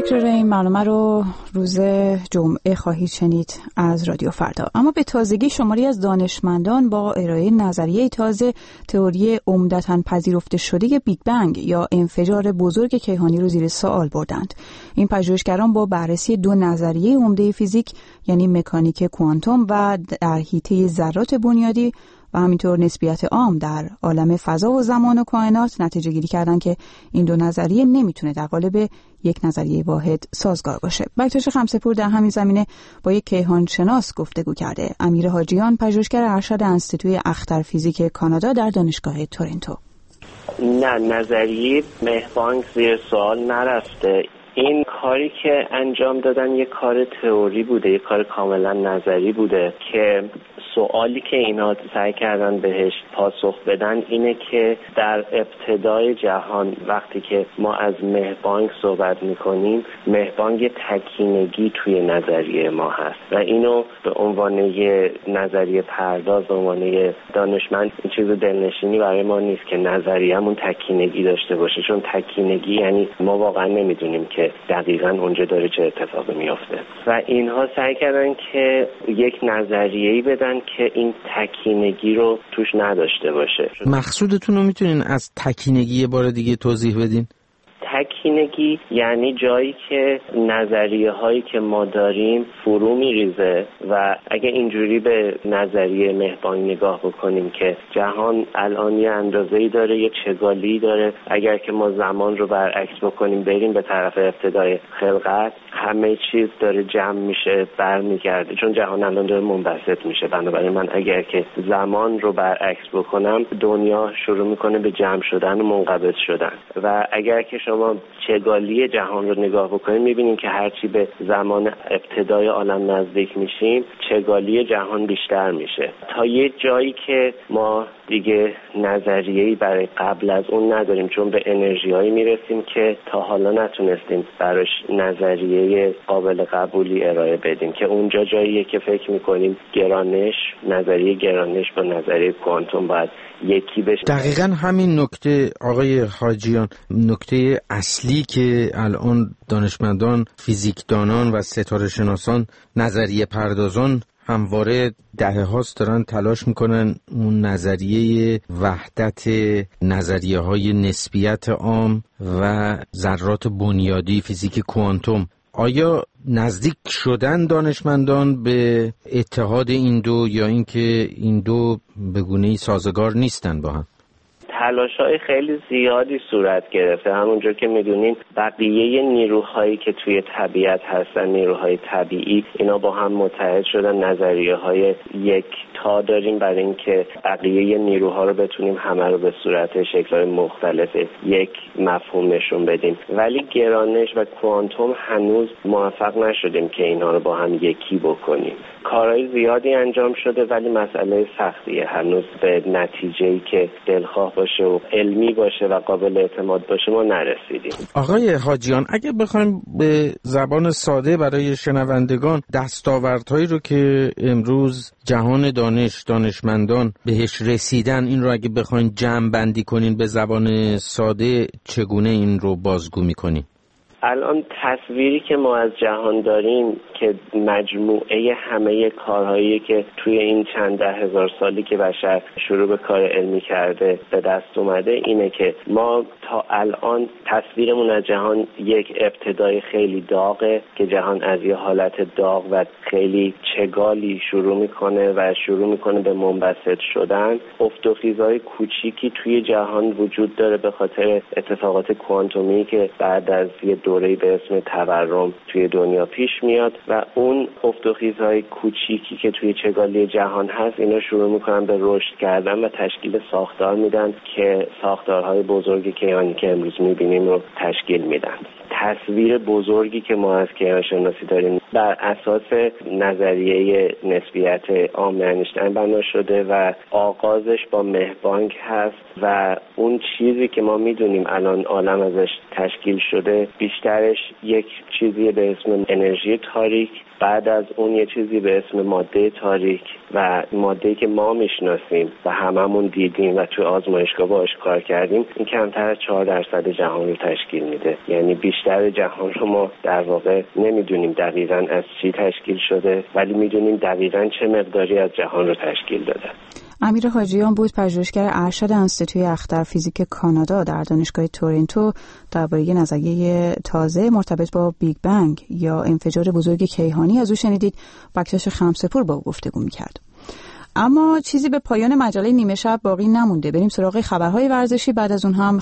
تکرار این برنامه رو روز جمعه خواهید شنید از رادیو فردا. اما به تازگی شماری از دانشمندان با ارائه نظریه تازه تئوری عمدتاً پذیرفته شده بیگ بنگ یا انفجار بزرگ کیهانی رو زیر سوال بردند. این پژوهشگران با بررسی دو نظریه عمده فیزیک یعنی مکانیک کوانتوم و در حیطه ذرات بنیادی و همینطور نسبیت عام در عالم فضا و زمان و کائنات نتیجه گیری کردن که این دو نظریه نمیتونه در قالب یک نظریه واحد سازگار باشه. بکتاش خمسه‌پور در همین زمینه با یک کیهانشناس گفتگو کرده. امیر حاجیان، پژوهشگر ارشد انستیتوی اختر فیزیک کانادا در دانشگاه تورنتو. نه، نظریه مهبانگ زیر سوال نرفته. این کاری که انجام دادن یک کار تئوری بوده، یک کار کاملا نظری بوده که سوالی که اینا سعی کردن بهش پاسخ بدن اینه که در ابتدای جهان وقتی که ما از مهبانگ صحبت میکنیم، مهبانگ تکینگی توی نظریه ما هست و اینو به عنوان یه نظریه پرداز، به عنوان دانشمند این چیز دلنشینی برای ما نیست که نظریه‌مون تکینگی داشته باشه، چون تکینگی یعنی ما واقعا نمیدونیم که دقیقاً اونجا داره چه اتفاقی میفته و اینها سعی کردن که یک نظریه‌ای بدن که این تکینگی رو توش نداشته باشه. مقصودتون رو میتونین از تکینگی یه بار دیگه توضیح بدین؟ تکینگی یعنی جایی که نظریه هایی که ما داریم فرو میریزه و اگه اینجوری به نظریه مهبانگ نگاه بکنیم که جهان الان یه اندازه‌ای داره، یه چگالی داره، اگر که ما زمان رو برعکس بکنیم بریم به طرف ابتدای خلقت، همه چیز داره جمع میشه، برمیگرده، چون جهان الان داره منبسط میشه. بنابراین من اگر که زمان رو برعکس بکنم دنیا شروع میکنه به جمع شدن و منقبض شدن و اگر که شما چگالی جهان رو نگاه بکنیم میبینیم که هرچی به زمان ابتدای عالم نزدیک میشیم چگالی جهان بیشتر میشه تا یه جایی که ما دیگه نظریه‌ای برای قبل از اون نداریم، چون به انرژی‌هایی میرسیم که تا حالا نتونستیم براش نظریه قابل قبولی ارائه بدیم که اونجا جاییه که فکر میکنیم گرانش، نظریه گرانش با نظریه کوانتوم باید یکی بشه. دقیقاً همین نکته آقای حاجیان، نکته اصلی که الان دانشمندان، فیزیکدانان و ستاره شناسان، نظریه پردازان همواره دهه‌هاست دارن تلاش میکنن اون نظریه وحدت نظریه های نسبیت عام و ذرات بنیادی فیزیک کوانتوم. آیا نزدیک شدن دانشمندان به اتحاد این دو یا اینکه این دو به گونه‌ای سازگار نیستن با هم؟ تلاش‌های خیلی زیادی صورت گرفته. همونجور که می‌دونین بقیه نیروهایی که توی طبیعت هستن، نیروهای طبیعی، اینا با هم متحد شدن، نظریه‌های یک تا داریم برای اینکه بقیه نیروها رو بتونیم همه رو به صورت شکل‌های مختلف یک مفهوم نشون بدیم. ولی گرانش و کوانتوم هنوز موفق نشدیم که اینا رو با هم یکی بکنیم. کارهای زیادی انجام شده ولی مسئله سختیه. هنوز به نتیجه‌ای که دلخواه باشه و علمی باشه و قابل اعتماد باشه ما نرسیدیم. آقای حاجیان، اگه بخوایم به زبان ساده برای شنوندگان دستاوردهایی رو که امروز جهان دانشمندان بهش رسیدن، این رو اگه بخواین جمع بندی کنین به زبان ساده، چگونه این رو بازگو میکنین؟ الان تصویری که ما از جهان داریم که مجموعه همه کارهایی که توی این چند ده هزار سالی که بشر شروع به کار علمی کرده به دست اومده اینه که ما تا الان تصویرمون از جهان یک ابتدای خیلی داغه که جهان از یه حالت داغ و خیلی چگالی شروع میکنه به منبسط شدن. افت و خیزهای کوچیکی توی جهان وجود داره به خاطر اتفاقات کوانتومی که بعد از یه دوره‌ای به اسم تورم توی دنیا پیش میاد و اون افت و خیزهای کوچیکی که توی چگالی جهان هست اینا شروع میکنن به رشد کردن و تشکیل ساختار میدن که ساختارهای بزرگی کیهانی که امروز میبینیم رو تشکیل میدن. تصویر بزرگی که ما از کیهانشناسی داریم بر اساس نظریه نسبیت عام اینشتین بنا شده و آغازش با مهبانگ هست و اون چیزی که ما میدونیم الان عالم ازش تشکیل شده بیشترش یک چیزی به اسم انرژی تاریک، بعد از اون یه چیزی به اسم ماده تاریک و ماده‌ای که ما میشناسیم و هممون دیدیم و توی آزمایشگاه باهاش کار کردیم، این کمتر از 4% جهان رو تشکیل میده. یعنی بیشتر جهان رو ما در واقع نمیدونیم دقیقاً از چی تشکیل شده، ولی میدونیم دقیقاً چه مقداری از جهان رو تشکیل داده. امیر حاجیان بود، پژوهشگر ارشد انستیتوی اختر فیزیک کانادا در دانشگاه تورنتو، درباره نظریه تازه مرتبط با بیگ بنگ یا انفجار بزرگ کیهانی از او شنیدید. بکتاش خمسه‌پور با او گفتگو می‌کرد. اما چیزی به پایان مجله نیمه شب باقی نمونده. بریم سراغ خبرهای ورزشی، بعد از اون هم